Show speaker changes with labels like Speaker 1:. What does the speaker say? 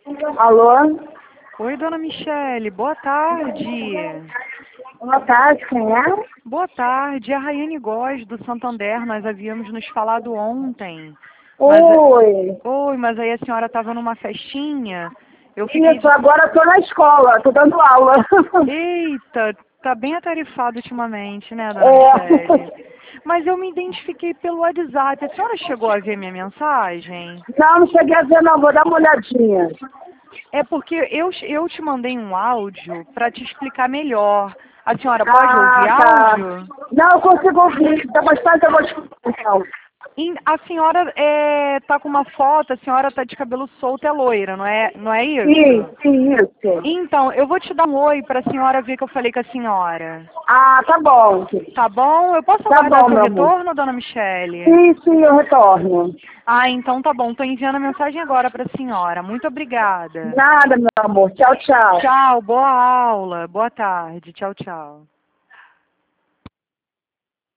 Speaker 1: Alô?
Speaker 2: Oi, dona Michele, boa tarde.
Speaker 1: Boa tarde, quem é?
Speaker 2: Boa tarde, é a Raiane Góes, do Santander, nós havíamos nos falado ontem. Mas,
Speaker 1: Oi.
Speaker 2: oi, mas aí a senhora estava numa festinha, eu fiquei...
Speaker 1: Isso, agora eu tô na escola, tô dando aula.
Speaker 2: Eita, tá bem atarefado ultimamente, né, dona Michele?
Speaker 1: É.
Speaker 2: Mas eu me identifiquei pelo WhatsApp, a senhora chegou a ver minha mensagem?
Speaker 1: Não, não cheguei a ver não, vou dar uma olhadinha.
Speaker 2: É porque eu te mandei um áudio para te explicar melhor. A senhora pode
Speaker 1: Ah,
Speaker 2: ouvir
Speaker 1: tá.
Speaker 2: áudio?
Speaker 1: Não, eu consigo ouvir, tá bastante emoção.
Speaker 2: A senhora tá com uma foto, a senhora tá de cabelo solto, é loira, não é
Speaker 1: Sim,
Speaker 2: isso?
Speaker 1: sim, isso.
Speaker 2: Então, eu vou te dar um oi para a senhora ver que eu falei com a senhora.
Speaker 1: Ah, tá bom.
Speaker 2: Tá bom? Eu posso
Speaker 1: Tá
Speaker 2: aguardar
Speaker 1: bom,
Speaker 2: seu
Speaker 1: meu amor.
Speaker 2: retorno, dona Michele?
Speaker 1: Sim, sim, eu retorno.
Speaker 2: Ah, então tá bom. Tô enviando a mensagem agora para a senhora. Muito obrigada.
Speaker 1: Nada, meu amor. Tchau, tchau.
Speaker 2: Tchau, boa aula. Boa tarde. Tchau, tchau.